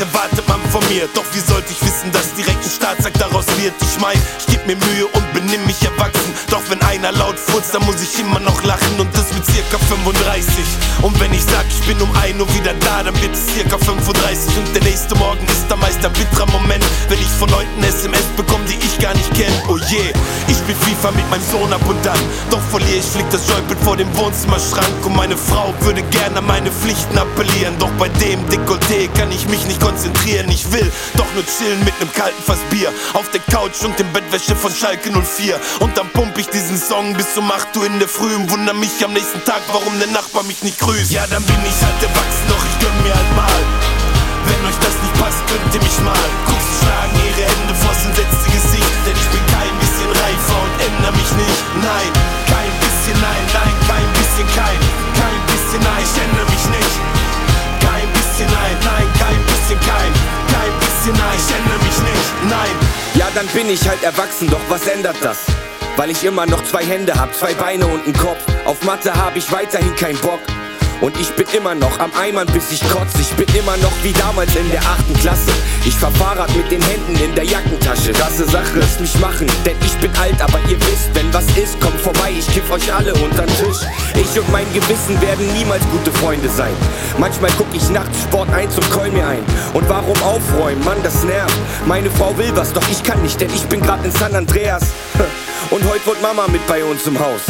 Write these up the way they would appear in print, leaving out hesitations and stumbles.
erwartet man von mir? Doch wie sollte ich wissen, dass direkt ein Staatsakt daraus wird? Ich mein, ich geb mir Mühe und benimm mich erwachsen. Doch wenn einer laut furzt, dann muss ich immer noch lachen. Und das mit circa 35. Und wenn ich sag, ich bin um 1 Uhr wieder da, dann wird es circa 35. Und der nächste Morgen ist da meist ein bitterer Moment, wenn ich von Leuten SMS bekomme, die ich gar nicht kenne. Oh je, ich spiel FIFA mit meinem Sohn ab und an. Doch verliere ich, fliegt das Joypad vor dem Wohnzimmerschrank. Und meine Frau würde gerne an meine Pflichten appellieren. Doch bei dem Dekolleté kann ich mich nicht konzentrieren. Ich will doch nur chillen mit nem kalten Fass Bier auf der Couch und dem Bettwäsche von Schalke 04. Und dann pump ich diesen Song bis um 8 Uhr in der Früh und wundere mich am nächsten Tag, warum der Nachbar mich nicht grüßt. Ja, dann bin ich halt erwachsen, doch ich gönn mir halt mal. Wenn euch das nicht passt, könnt ihr mich mal. Guckst, schlagen ihre Hände vors entsetzte Gesicht. Denn ich bin kein bisschen reifer und ändere mich nicht. Nein, kein bisschen, nein, nein, kein bisschen, kein bisschen, nein, ich ändere mich nicht. Kein bisschen, nein, nein, kein bisschen, kein bisschen, nein, ich ändere mich nicht. Nein. Ja, dann bin ich halt erwachsen, doch was ändert das? Weil ich immer noch 2 Hände hab, 2 Beine und 'n Kopf. Auf Mathe hab ich weiterhin keinen Bock. Und ich bin immer noch am Eimern, bis ich kotze. Ich bin immer noch wie damals in der 8. Klasse. Ich fahr Fahrrad mit den Händen in der Jackentasche. Krasse Sache, lasst mich machen, denn ich bin alt, aber ihr wisst, wenn was ist, kommt vorbei, ich kiff euch alle untern Tisch. Ich und mein Gewissen werden niemals gute Freunde sein. Manchmal guck ich nachts Sport 1 und keul mir ein. Und warum aufräumen, Mann, das nervt. Meine Frau will was, doch ich kann nicht, denn ich bin grad in San Andreas. Und heute wohnt Mama mit bei uns im Haus.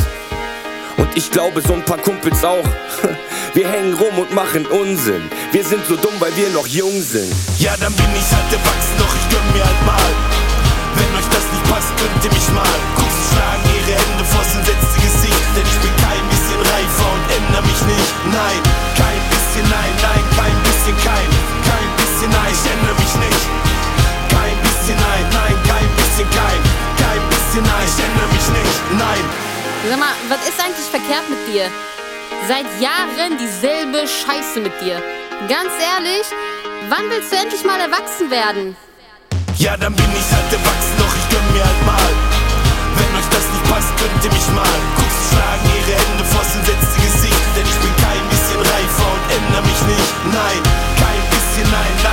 Und ich glaube, so ein paar Kumpels auch. Wir hängen rum und machen Unsinn. Wir sind so dumm, weil wir noch jung sind. Ja, dann bin ich halt erwachsen, doch ich gönn mir halt mal. Wenn euch das nicht passt, könnt ihr mich mal. Guckst, schlagen ihre Hände vors entsetzte Gesicht. Denn ich bin kein bisschen reifer und ändere mich nicht. Nein, kein bisschen, nein, nein, kein bisschen, kein bisschen, nein, ich ändere mich nicht. Kein bisschen, nein, nein, kein bisschen, kein bisschen, nein, ich ändere mich nicht. Nein. Sag mal, was ist eigentlich verkehrt mit dir? Seit Jahren dieselbe Scheiße mit dir. Ganz ehrlich, wann willst du endlich mal erwachsen werden? Ja, dann bin ich halt erwachsen, doch ich gönn mir halt mal. Wenn euch das nicht passt, könnt ihr mich mal. Guckst, schlagen ihre Hände vors entsetzte Gesicht. Denn ich bin kein bisschen reifer und ändere mich nicht. Nein, kein bisschen, nein, nein.